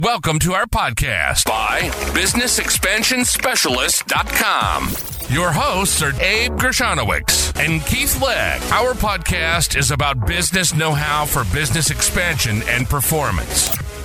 Welcome to our podcast by BusinessExpansionSpecialist.com. Your hosts are Abe Gershanowicz and Keith Legg. Our podcast is about business know-how for business expansion and performance.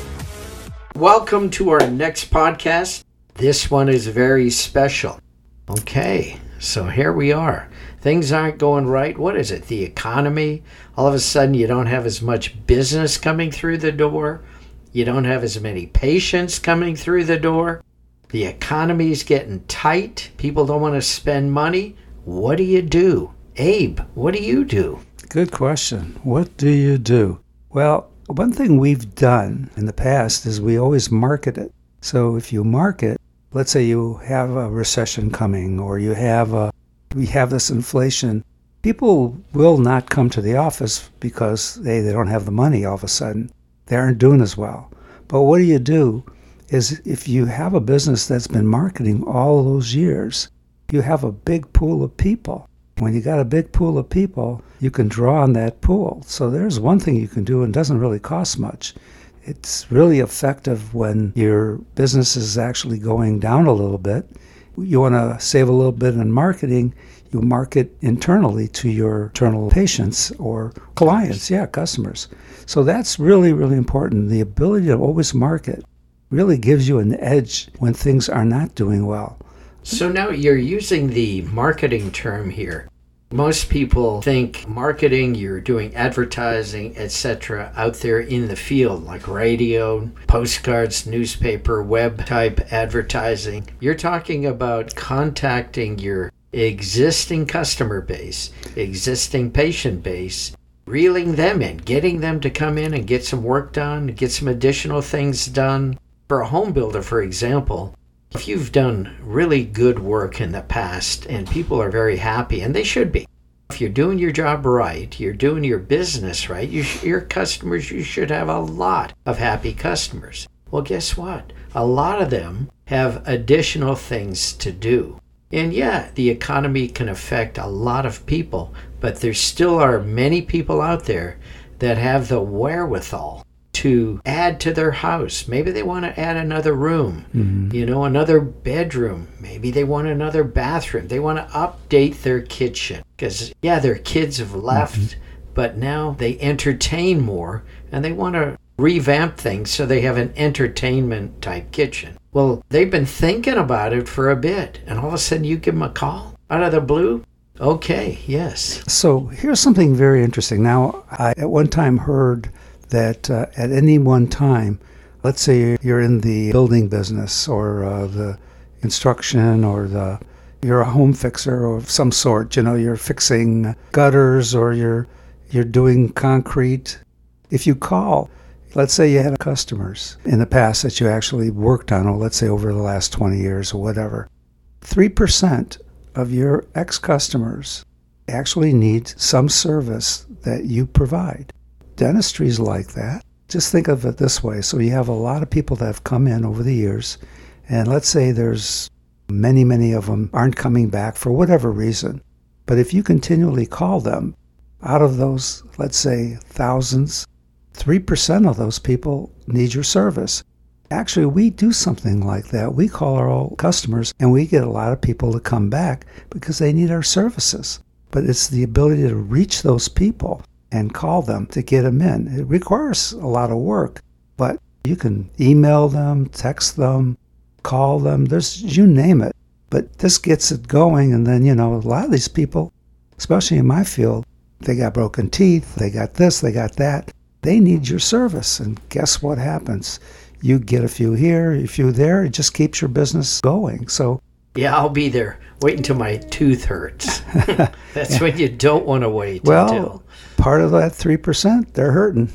Welcome to our next podcast. This one is very special. Okay, so here we are. Things aren't going right. What is it? The economy? All of a sudden you don't have as much business coming through the door. You don't have as many patients coming through the door. The economy's getting tight. People don't want to spend money. What do you do? Abe, what do you do? Good question. What do you do? Well, one thing we've done in the past is we always market it. So if you market, let's say you have a recession coming or we have this inflation, people will not come to the office because they don't have the money all of a sudden. They aren't doing as well. But what do is if you have a business that's been marketing all those years, you have a big pool of people. When you got a big pool of people, you can draw on that pool. So there's one thing you can do and doesn't really cost much. It's really effective when your business is actually going down a little bit. You want to save a little bit in marketing, you market internally to your internal patients or clients, customers. So that's really, really important. The ability to always market really gives you an edge when things are not doing well. So now you're using the marketing term here. Most people think marketing, you're doing advertising, etc. out there in the field, like radio, postcards, newspaper, web type advertising. You're talking about contacting your existing customer base, existing patient base, reeling them in, getting them to come in and get some work done, get some additional things done. For a home builder, for example, if you've done really good work in the past and people are very happy, and they should be, if you're doing your job right, you're doing your business right, your customers, you should have a lot of happy customers. Well, guess what? A lot of them have additional things to do. And the economy can affect a lot of people, but there still are many people out there that have the wherewithal to add to their house. Maybe they want to add another room, another bedroom. Maybe they want another bathroom. They want to update their kitchen because, their kids have left, but now they entertain more and they want to revamp things so they have an entertainment type kitchen. Well, they've been thinking about it for a bit, and all of a sudden you give them a call out of the blue? Okay, yes. So here's something very interesting. Now, I at one time heard that at any one time, let's say you're in the building business or the construction or you're a home fixer of some sort, you're fixing gutters or you're doing concrete. If you call, let's say you had customers in the past that you actually worked on, or let's say over the last 20 years or whatever, 3% of your ex-customers actually need some service that you provide. Dentistry is like that. Just think of it this way. So you have a lot of people that have come in over the years, and let's say there's many, many of them aren't coming back for whatever reason. But if you continually call them, out of those, let's say, thousands, 3% of those people need your service. Actually, we do something like that. We call our old customers, and we get a lot of people to come back because they need our services. But it's the ability to reach those people and call them to get them in. It requires a lot of work, but you can email them, text them, call them, you name it. But this gets it going, and then, a lot of these people, especially in my field, they got broken teeth, they got this, they got that. They need your service, and guess what happens? You get a few here, a few there, it just keeps your business going. So I'll be there. Wait until my tooth hurts. That's when you don't want to wait until. Part of that 3%, they're hurting.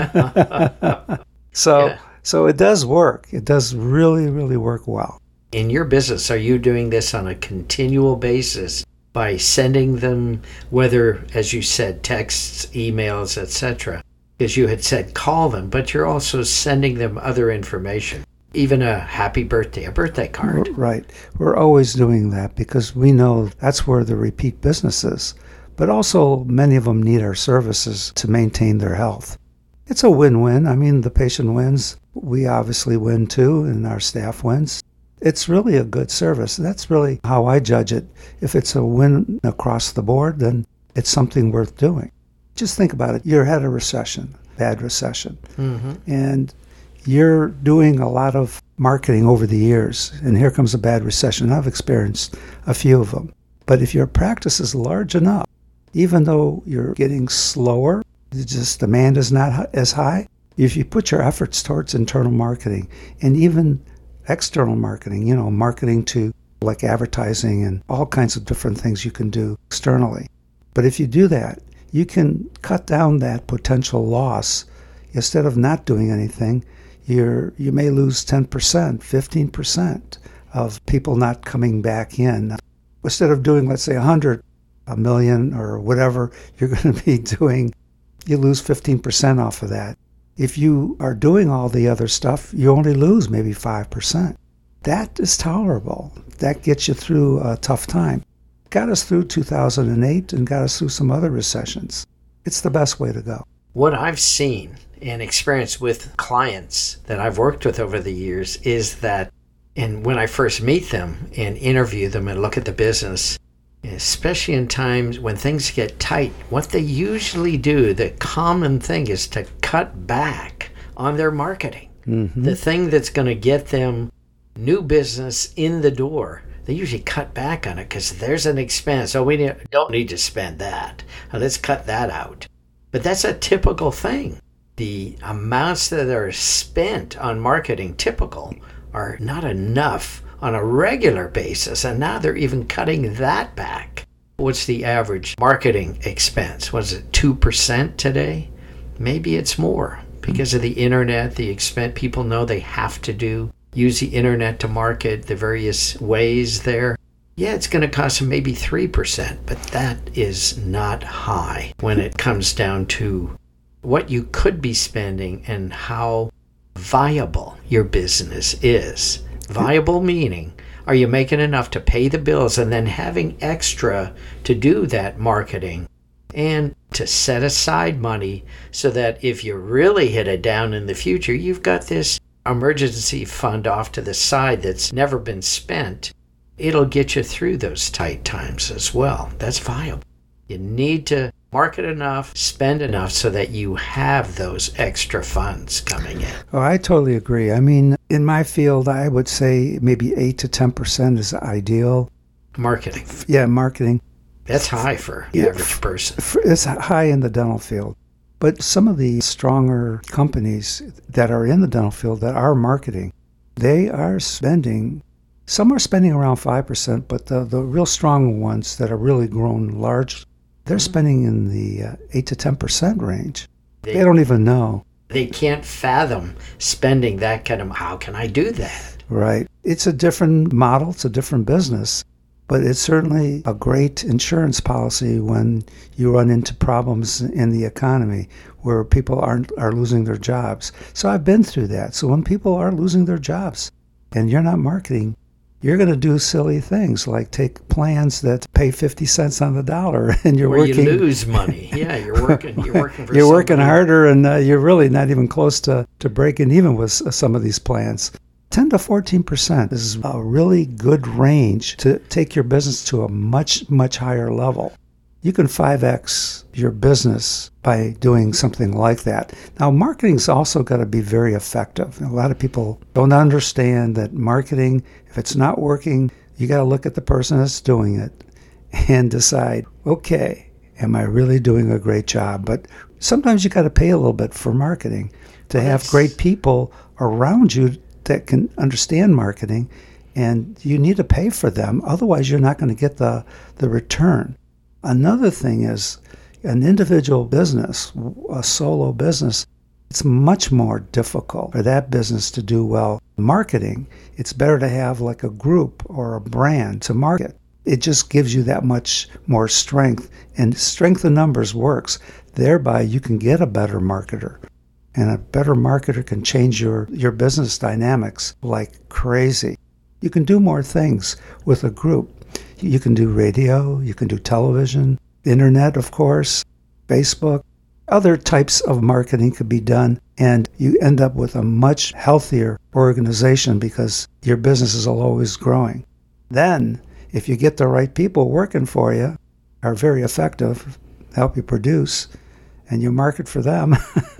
So it does work. It does really, really work well. In your business, are you doing this on a continual basis by sending them, whether, as you said, texts, emails, etc.? Because you had said call them, but you're also sending them other information. Even a happy birthday, a birthday card. Right. We're always doing that because we know that's where the repeat business is. But also, many of them need our services to maintain their health. It's a win-win. I mean, the patient wins, We obviously win too, and our staff wins. It's really a good service. That's really how I judge it. If it's a win across the board, then it's something worth doing. Just think about it. You're had a recession, bad recession, and you're doing a lot of marketing over the years, and here comes a bad recession. I've experienced a few of them. But if your practice is large enough, even though you're getting slower, just demand is not as high, if you put your efforts towards internal marketing and even external marketing, marketing to like advertising and all kinds of different things you can do externally. But if you do that, you can cut down that potential loss. Instead of not doing anything, you may lose 10%, 15% of people not coming back in. Instead of doing, let's say, 100, a million or whatever you're going to be doing, you lose 15% off of that. If you are doing all the other stuff, you only lose maybe 5%. That is tolerable. That gets you through a tough time. Got us through 2008 and got us through some other recessions. It's the best way to go. What I've seen and experienced with clients that I've worked with over the years is that, and when I first meet them and interview them and look at the business, especially in times when things get tight, what they usually do, the common thing is to cut back on their marketing. The thing that's going to get them new business in the door, they usually cut back on it because there's an expense. Oh, we don't need to spend that. Let's cut that out. But that's a typical thing. The amounts that are spent on marketing are not enough on a regular basis, and now they're even cutting that back. What's the average marketing expense? Was it 2% today? Maybe it's more because of the internet, the expense people know they have to use the internet to market the various ways there. Yeah, it's going to cost them maybe 3%, but that is not high when it comes down to what you could be spending and how viable your business is. Viable meaning, are you making enough to pay the bills and then having extra to do that marketing and to set aside money so that if you really hit it down in the future, you've got this emergency fund off to the side that's never been spent. It'll get you through those tight times as well. That's viable. You need to market enough, spend enough so that you have those extra funds coming in. Oh, I totally agree. I mean, in my field, I would say maybe 8 to 10% is ideal. Marketing. Yeah, marketing. That's high for the average person. It's high in the dental field. But some of the stronger companies that are in the dental field that are marketing, they are spending, some are spending around 5%, but the real strong ones that are really grown large, they're spending in the 8 to 10% range. They don't even know. They can't fathom spending that kind of, how can I do that? Right. It's a different model. It's a different business. But it's certainly a great insurance policy when you run into problems in the economy where people are losing their jobs. So I've been through that. So when people are losing their jobs and you're not marketing, you're going to do silly things like take plans that pay 50 cents on the dollar and you're working. You lose money. Yeah, you're working for You're working harder and you're really not even close to breaking even with some of these plans. 10 to 14% is a really good range to take your business to a much, much higher level. You can 5x your business by doing something like that. Now, marketing's also got to be very effective. A lot of people don't understand that marketing, if it's not working, you got to look at the person that's doing it and decide, okay, am I really doing a great job? But sometimes you got to pay a little bit for marketing to have great people around you that can understand marketing, and you need to pay for them. Otherwise, you're not going to get the return. Another thing is an individual business, a solo business, it's much more difficult for that business to do well. Marketing, it's better to have like a group or a brand to market. It just gives you that much more strength, and strength in numbers works. Thereby, you can get a better marketer. And a better marketer can change your business dynamics like crazy. You can do more things with a group. You can do radio, you can do television, internet, of course, Facebook. other types of marketing could be done, and you end up with a much healthier organization because your business is always growing. Then, if you get the right people working for you, are very effective, help you produce, and you market for them,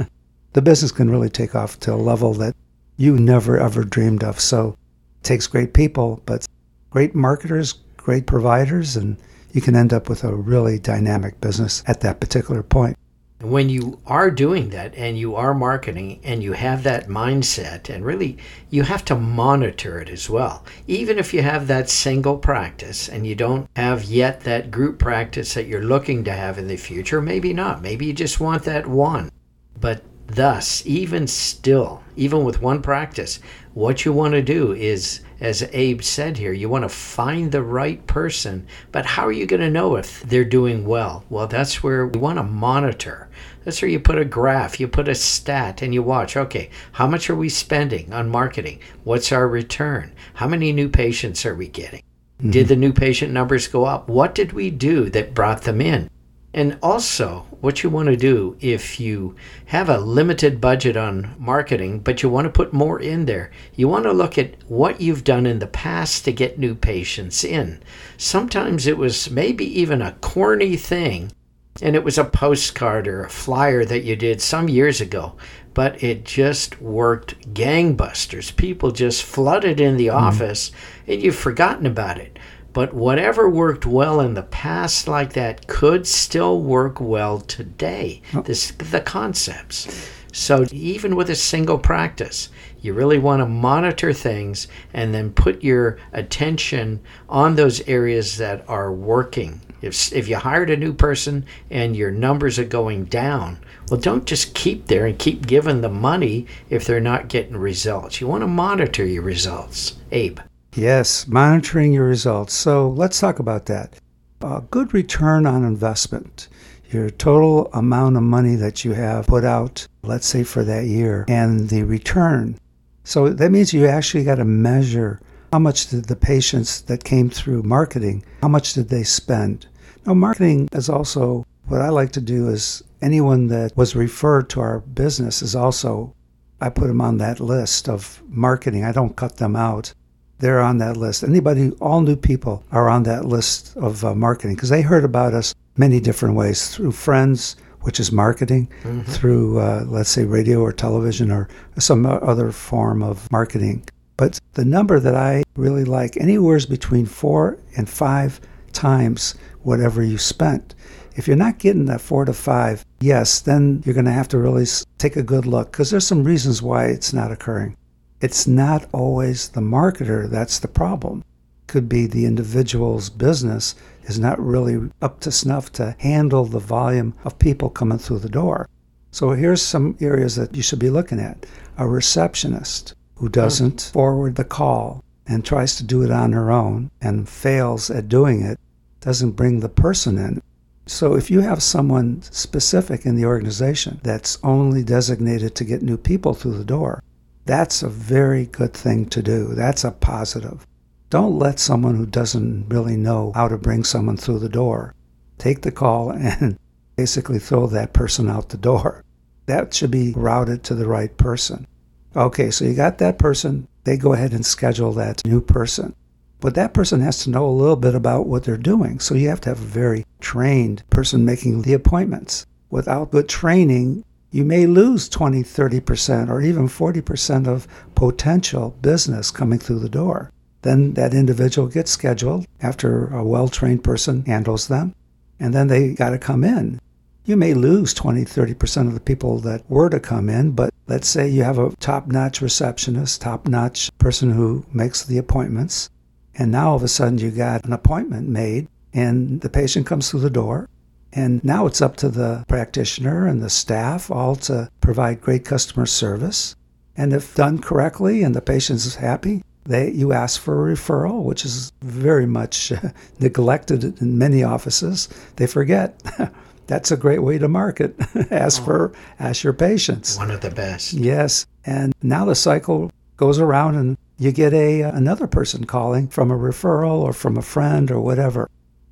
the business can really take off to a level that you never ever dreamed of. So it takes great people, but great marketers, great providers, and you can end up with a really dynamic business at that particular point. When you are doing that and you are marketing and you have that mindset, and really you have to monitor it as well. Even if you have that single practice and you don't have yet that group practice that you're looking to have in the future, maybe not. Maybe you just want that one. But thus, even still, even with one practice, what you want to do is, as Abe said here, you want to find the right person. But how are you going to know if they're doing well? Well, that's where we want to monitor. That's where you put a graph, you put a stat, and you watch, okay, how much are we spending on marketing? What's our return? How many new patients are we getting? Mm-hmm. Did the new patient numbers go up? What did we do that brought them in? And also, what you want to do if you have a limited budget on marketing, but you want to put more in there, you want to look at what you've done in the past to get new patients in. Sometimes it was maybe even a corny thing, and it was a postcard or a flyer that you did some years ago, but it just worked gangbusters. People just flooded in the office, and you've forgotten about it. But whatever worked well in the past like that could still work well today, the concepts. So even with a single practice, you really want to monitor things and then put your attention on those areas that are working. If you hired a new person and your numbers are going down, well, don't just keep there and keep giving them money if they're not getting results. You want to monitor your results. Abe. Yes, monitoring your results. So let's talk about that. A good return on investment, your total amount of money that you have put out, let's say for that year, and the return. So that means you actually got to measure how much did the patients that came through marketing, how much did they spend? Now, marketing is also, what I like to do is anyone that was referred to our business is also, I put them on that list of marketing. I don't cut them out. They're on that list. Anybody, all new people are on that list of marketing because they heard about us many different ways, through friends, which is marketing, through, let's say, radio or television or some other form of marketing. But the number that I really like, anywhere between 4 and 5 times whatever you spent. If you're not getting that 4 to 5, yes, then you're going to have to really take a good look because there's some reasons why it's not occurring. It's not always the marketer that's the problem. Could be the individual's business is not really up to snuff to handle the volume of people coming through the door. So here's some areas that you should be looking at. A receptionist who doesn't forward the call and tries to do it on her own and fails at doing it, doesn't bring the person in. So if you have someone specific in the organization that's only designated to get new people through the door, that's a very good thing to do. That's a positive. Don't let someone who doesn't really know how to bring someone through the door take the call and basically throw that person out the door. That should be routed to the right person. Okay, so you got that person. They go ahead and schedule that new person. But that person has to know a little bit about what they're doing. So you have to have a very trained person making the appointments. Without good training, you may lose 20, 30%, or even 40% of potential business coming through the door. Then that individual gets scheduled after a well-trained person handles them, and then they got to come in. You may lose 20, 30% of the people that were to come in, but let's say you have a top-notch receptionist, top-notch person who makes the appointments, and now all of a sudden you got an appointment made, and the patient comes through the door. And now it's up to the practitioner and the staff all to provide great customer service. And if done correctly and the patient is happy, you ask for a referral, which is very much neglected in many offices. They forget. That's a great way to market. Ask your patients. One of the best. Yes. And now the cycle goes around and you get another person calling from a referral or from a friend or whatever.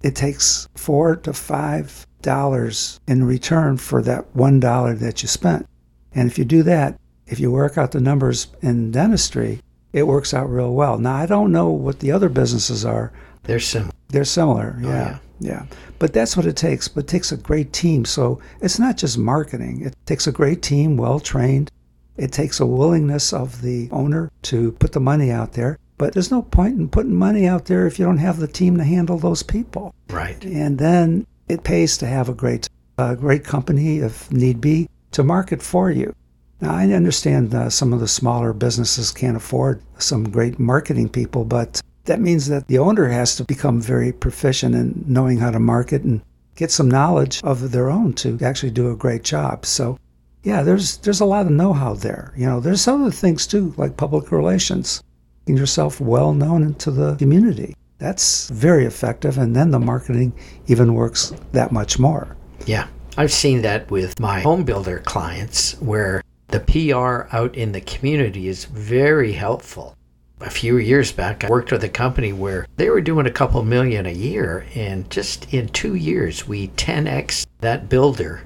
it takes $4 to $5 in return for that $1 that you spent. And if you do that, if you work out the numbers in dentistry, it works out real well. Now, I don't know what the other businesses are. They're similar. They're similar, yeah. Yeah. But that's what it takes. But it takes a great team. So it's not just marketing. It takes a great team, well-trained. It takes a willingness of the owner to put the money out there. But there's no point in putting money out there if you don't have the team to handle those people. Right. And then it pays to have a great company, if need be, to market for you. Now, I understand some of the smaller businesses can't afford some great marketing people, but that means that the owner has to become very proficient in knowing how to market and get some knowledge of their own to actually do a great job. So, yeah, there's a lot of know-how there. You know, there's other things too, like public relations, making yourself well known into the community. That's very effective, and then the marketing even works that much more. Yeah, I've seen that with my home builder clients where the PR out in the community is very helpful. A few years back, I worked with a company where they were doing a couple million a year, and just in 2 years, we 10x that builder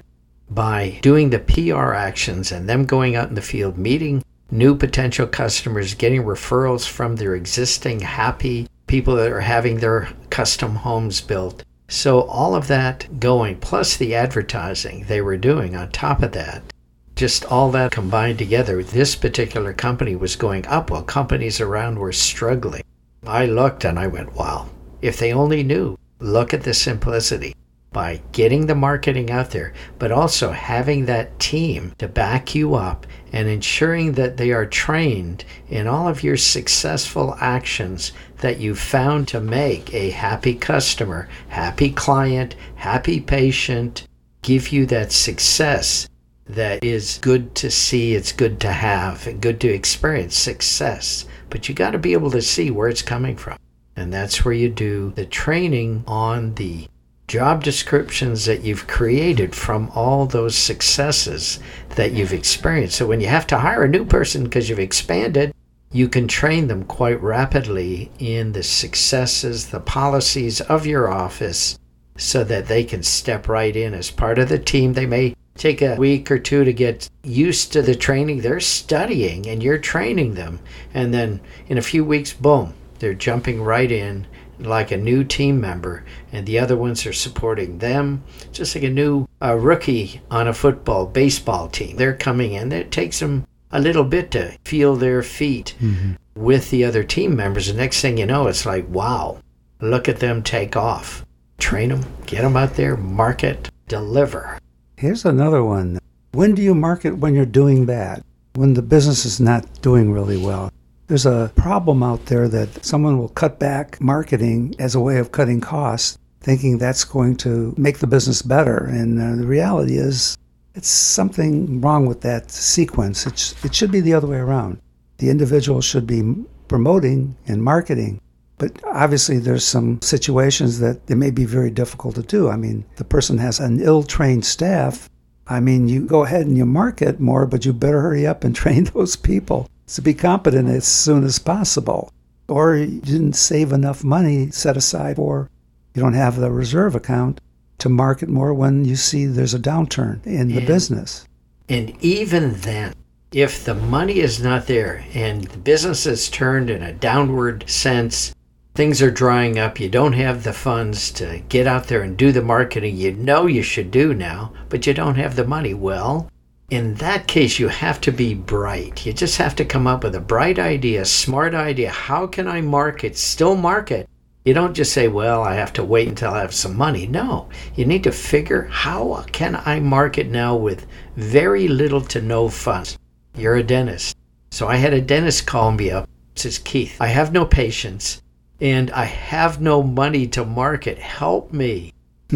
by doing the PR actions and them going out in the field, meeting new potential customers, getting referrals from their existing happy people that are having their custom homes built. So all of that going, plus the advertising they were doing on top of that, just all that combined together, this particular company was going up while companies around were struggling. I looked and I went, wow, if they only knew. Look at the simplicity. By getting the marketing out there, but also having that team to back you up and ensuring that they are trained in all of your successful actions that you found to make a happy customer, happy client, happy patient, give you that success that is good to see, it's good to have, good to experience success. But you got to be able to see where it's coming from. And that's where you do the training on the job descriptions that you've created from all those successes that you've experienced. So when you have to hire a new person because you've expanded, you can train them quite rapidly in the successes, the policies of your office so that they can step right in as part of the team. They may take a week or two to get used to the training. They're studying and you're training them. And then in a few weeks, boom, they're jumping right in like a new team member, and the other ones are supporting them, just like a new rookie on a baseball team. They're coming in. It takes them a little bit to feel their feet with the other team members. The next thing you know, it's like, wow, look at them take off. Train them, get them out there, market, deliver. Here's another one. When do you market when you're doing bad? When the business is not doing really well? There's a problem out there that someone will cut back marketing as a way of cutting costs, thinking that's going to make the business better. And the reality is it's something wrong with that sequence. It should be the other way around. The individual should be promoting and marketing. But obviously there's some situations that it may be very difficult to do. I mean, the person has an ill-trained staff. I mean, you go ahead and you market more, but you better hurry up and train those people to be competent as soon as possible. Or you didn't save enough money set aside, or you don't have the reserve account to market more when you see there's a downturn in the business. And even then, if the money is not there and the business is turned in a downward sense, things are drying up, you don't have the funds to get out there and do the marketing you know you should do now, but you don't have the money, well, in that case, you have to be bright. You just have to come up with a bright idea, smart idea. How can I market, still market? You don't just say, well, I have to wait until I have some money. No, you need to figure, how can I market now with very little to no funds? You're a dentist. So I had a dentist call me up. Says, Keith, I have no patience and I have no money to market. Help me.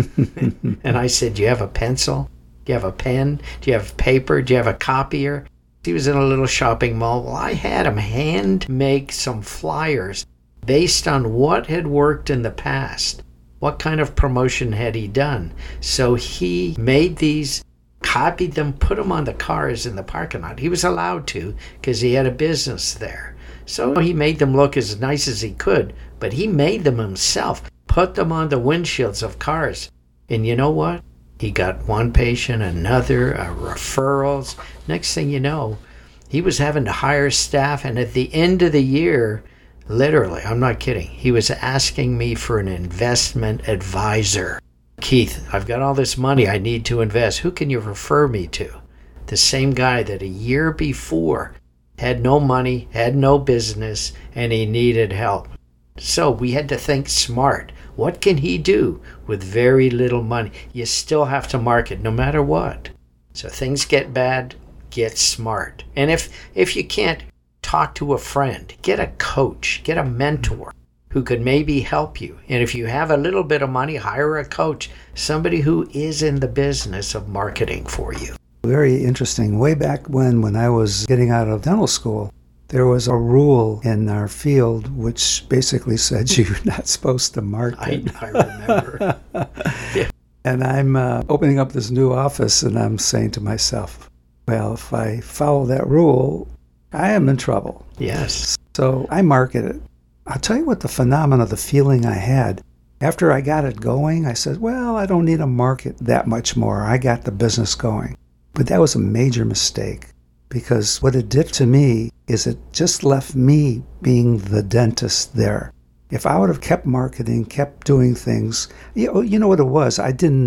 And I said, do you have a pencil? Do you have a pen? Do you have paper? Do you have a copier? He was in a little shopping mall. Well, I had him hand make some flyers based on what had worked in the past. What kind of promotion had he done? So he made these, copied them, put them on the cars in the parking lot. He was allowed to because he had a business there. So he made them look as nice as he could, but he made them himself. put them on the windshields of cars. And you know what? He got one patient, another, referrals. Next thing you know, he was having to hire staff. And at the end of the year, literally, I'm not kidding, he was asking me for an investment advisor. Keith, I've got all this money I need to invest. Who can you refer me to? The same guy that a year before had no money, had no business, and he needed help. So we had to think smart. What can he do with very little money? You still have to market no matter what. So things get bad, get smart. And if you can't, talk to a friend, get a coach, get a mentor who could maybe help you. And if you have a little bit of money, hire a coach, somebody who is in the business of marketing for you. Very interesting. Way back when I was getting out of dental school, there was a rule in our field which basically said you're not supposed to market. I remember. Yeah. And I'm opening up this new office, and I'm saying to myself, well, if I follow that rule, I am in trouble. Yes. So I market it. I'll tell you what the phenomenon, the feeling I had. After I got it going, I said, well, I don't need to market that much more. I got the business going. But that was a major mistake, because what it did to me is it just left me being the dentist there. If I would have kept marketing, kept doing things, you know what it was?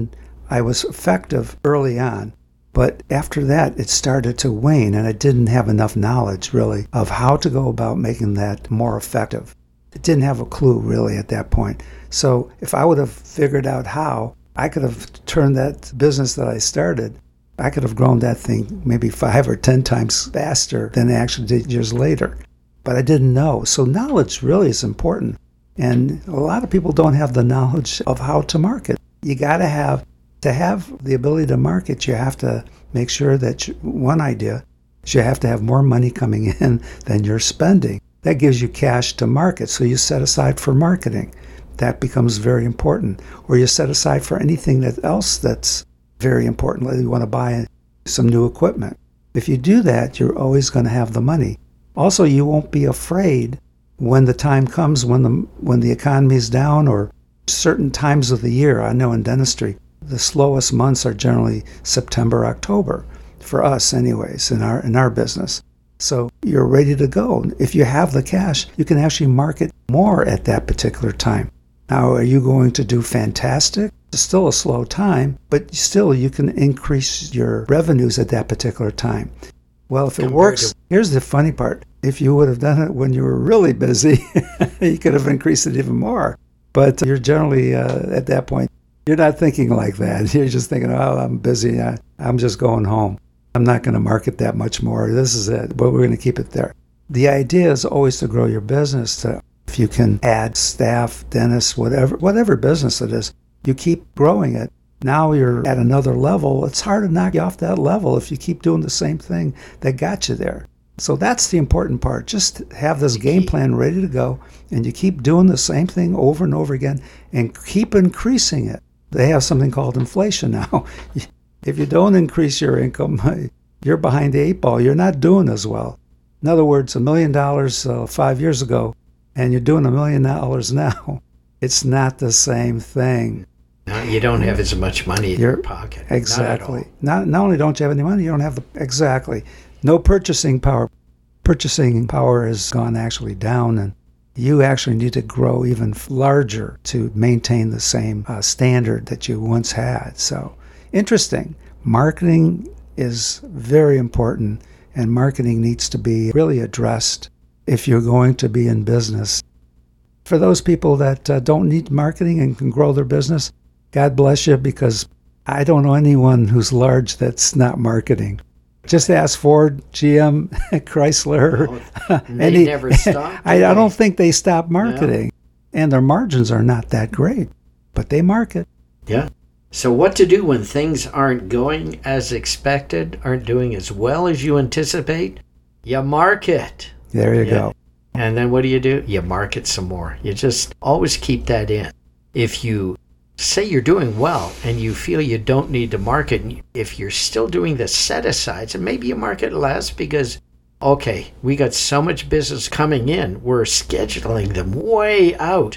I was effective early on, but after that, it started to wane, and I didn't have enough knowledge, really, of how to go about making that more effective. I didn't have a clue, really, at that point. So if I would have figured out how, I could have turned that business that I started, I could have grown that thing maybe 5 or 10 times faster than I actually did years later. But I didn't know. So knowledge really is important. And a lot of people don't have the knowledge of how to market. You got to have the ability to market, you have to make sure that one idea is you have to have more money coming in than you're spending. That gives you cash to market. So you set aside for marketing. That becomes very important. Or you set aside for anything else that's very important. Like you want to buy some new equipment. If you do that, you're always going to have the money. Also, you won't be afraid when the time comes when the economy is down, or certain times of the year. I know in dentistry, the slowest months are generally September, October, for us anyways, in our business. So you're ready to go. If you have the cash, you can actually market more at that particular time. Now, are you going to do fantastic? It's still a slow time, but still you can increase your revenues at that particular time. Well, if it works, here's the funny part. If you would have done it when you were really busy, you could have increased it even more. But you're generally, at that point, you're not thinking like that. You're just thinking, oh, I'm busy. I'm just going home. I'm not going to market that much more. This is it, but we're going to keep it there. The idea is always to grow your business. If you can add staff, dentists, whatever business it is, you keep growing it. Now you're at another level. It's hard to knock you off that level if you keep doing the same thing that got you there. So that's the important part. Just have this game plan ready to go, and you keep doing the same thing over and over again and keep increasing it. They have something called inflation now. If you don't increase your income, you're behind the 8 ball. You're not doing as well. In other words, $1 million 5 years ago, and you're doing $1 million now. It's not the same thing. No, you don't have as much money in your pocket. Exactly. Not only don't you have any money, you don't have exactly. No purchasing power. Purchasing power has gone actually down, and you actually need to grow even larger to maintain the same standard that you once had. So, interesting. Marketing is very important, and marketing needs to be really addressed if you're going to be in business. For those people that don't need marketing and can grow their business, God bless you, because I don't know anyone who's large that's not marketing. Just ask Ford, GM, Chrysler. They never stop. I don't think they stop marketing. No. And their margins are not that great, but they market. Yeah. So what to do when things aren't going as expected, aren't doing as well as you anticipate? You market. There you go. And then what do? You market some more. You just always keep that in. If you say you're doing well and you feel you don't need to market, if you're still doing the set-asides, and maybe you market less because, okay, we got so much business coming in, we're scheduling them way out.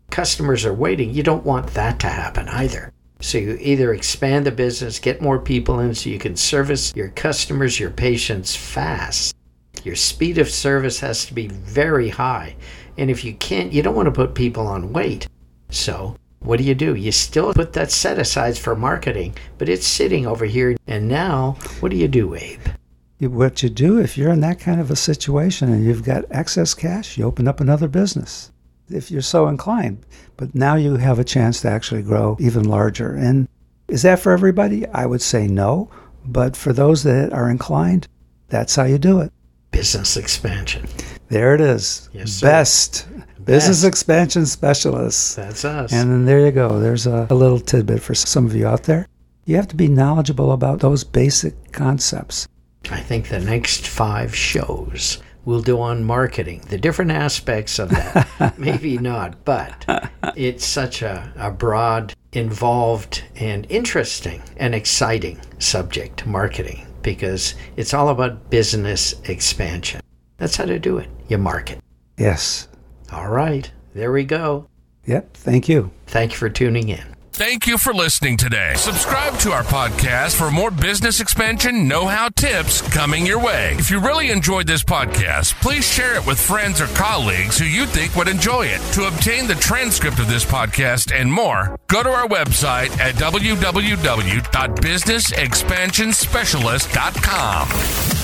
customers are waiting. You don't want that to happen either. So you either expand the business, get more people in so you can service your customers, your patients fast. Your speed of service has to be very high. And if you can't, you don't want to put people on wait. So what do? You still put that set aside for marketing, but it's sitting over here. And now, what do, Abe? What you do if you're in that kind of a situation and you've got excess cash, you open up another business if you're so inclined. But now you have a chance to actually grow even larger. And is that for everybody? I would say no. But for those that are inclined, that's how you do it. Business expansion. There it is. Yes, sir. Best. Business expansion specialists. That's us. And then there you go. There's a little tidbit for some of you out there. You have to be knowledgeable about those basic concepts. I think the next 5 shows we'll do on marketing, the different aspects of that. Maybe not, but it's such a broad, involved, and interesting and exciting subject, marketing, because it's all about business expansion. That's how to do it. You market. Yes. All right. There we go. Yep. Thank you. Thank you for tuning in. Thank you for listening today. Subscribe to our podcast for more business expansion know-how tips coming your way. If you really enjoyed this podcast, please share it with friends or colleagues who you think would enjoy it. To obtain the transcript of this podcast and more, go to our website at www.businessexpansionspecialist.com.